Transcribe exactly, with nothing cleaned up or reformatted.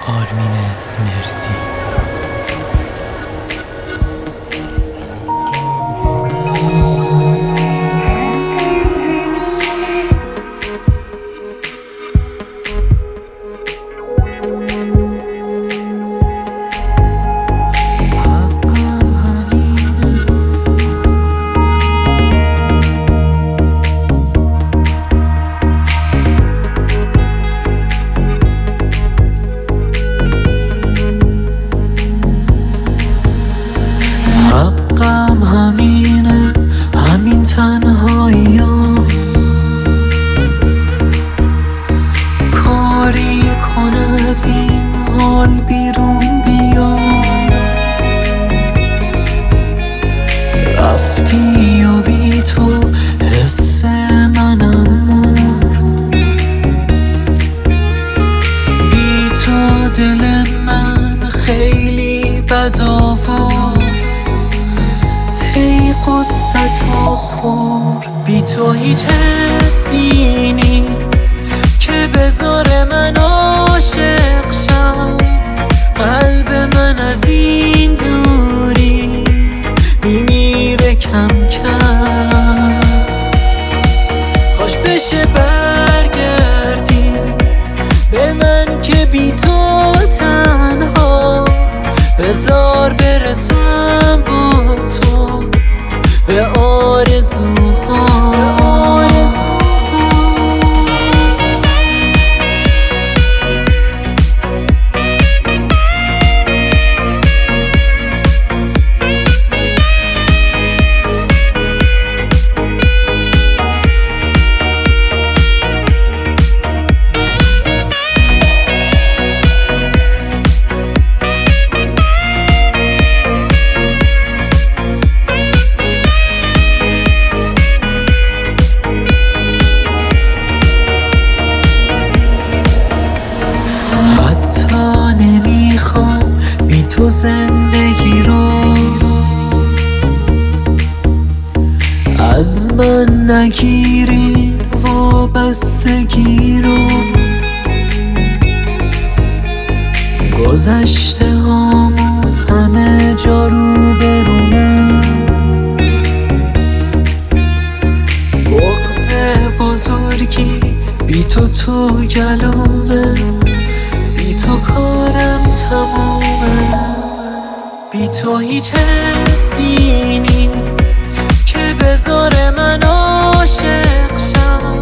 آرمین مرسی. حقم همینه، همین تنهاییام، کاری کن از این حال بیرون بیا. رفتی و بی تو حس منم مرد، بی تو دل من خیلی بد آورد. ای قصتو خورد، بی تو هیچ حسی نیست که بذاره من عاشق شم. قلب من از این دوری میمیره کم کم. کاش بشه برگردی به من که بی تو تنها، بذار برسم با تو به آرزوها. نمیخوام بی تو زندگی رو، از من نگیرین وابستگی رو. گذشته هامون همه جا رو برومه، بغض بزرگی بی تو تو گلومه. بی تو کارم تمومه، بی تو هیچ حسی نیست که بذاره من عاشق شم.